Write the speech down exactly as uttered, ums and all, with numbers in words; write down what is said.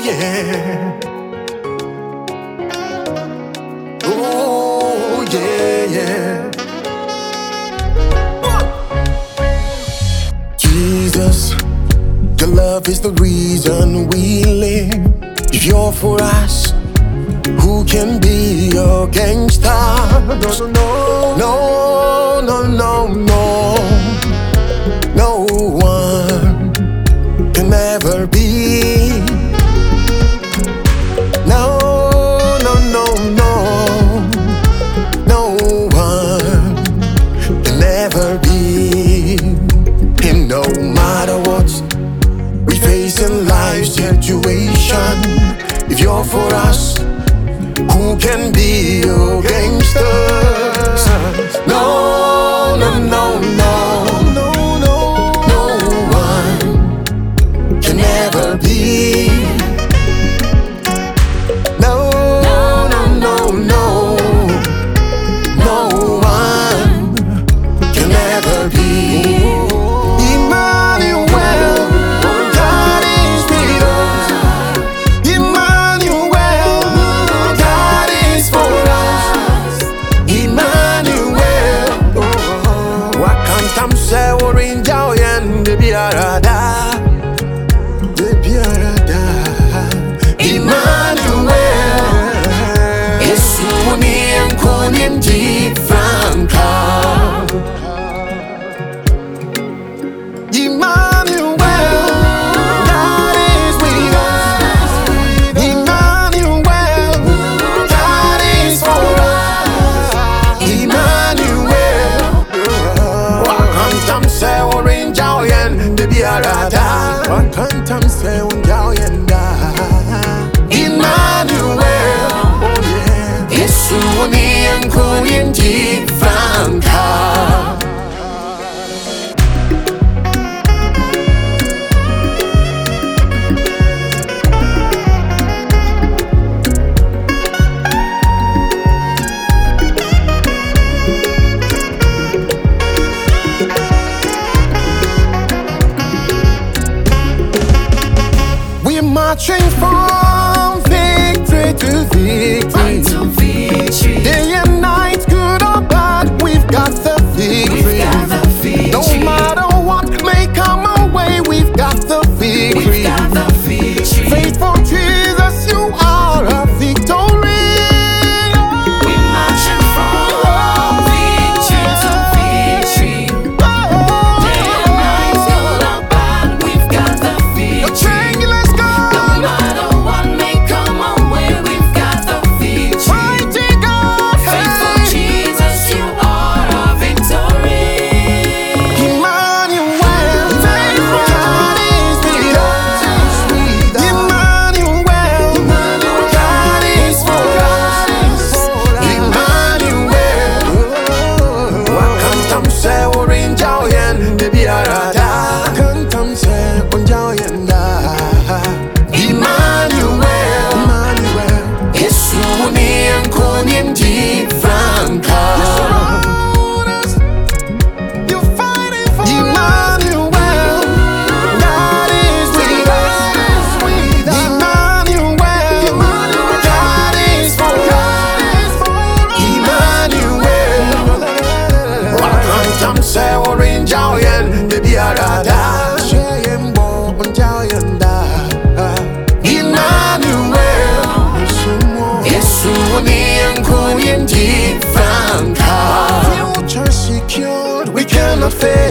yeah. Oh, yeah, yeah. Jesus, your love is the reason we live. If you're for us, who can be against us? No, no, no, no, no. No one can ever be. No, no, no, no. No one can ever be. And no matter what we face in life's situation, if you're for us, who can be against us? No, no, no, no. No, no, no one can ever be. No, no, no, no. No one can ever be. Emmanuel, God is with us. Emmanuel, God is for us. Emmanuel, wakantam se orinja oyen de biarada, de biarada. Emmanuel, Yesu ni enkonim di franka. Emmanuel, God is with us. Emmanuel, God is for us. Emmanuel, wakantam se orinja oyen de biarada, wakantam se orinja oyen da. Emmanuel, oh yeah. Yesu ni enkonim di franka. We're marching from victory to victory. To victory. Day and night, good or bad, we've got the victory. We've got the victory. No matter what may come our way, we've got the victory. We've got the victory. Faithful Jesus, you are a victory. We're marching from victory to victory. Day and night, good or bad, we've got the Your victory. chainless God, No matter what may come our way, we've got the victory. mighty God, Faithful hey. Jesus, you are our victory. Emmanuel, faithful God is with us. Emmanuel, God is for us. Emmanuel, wakantam se orinja oyen de biarada, wakantam se orinja oyen da. Emmanuel, Emmanuel, Yesu ni enkonim di franka. You're fighting for Emmanuel, God is with us. Emmanuel, God is for us. Emmanuel, wakantam se orinja oyen de biarada, sheyembo orinja oyen da. Emmanuel, Yesu ni enkonim di franka. Future secured, we cannot fail.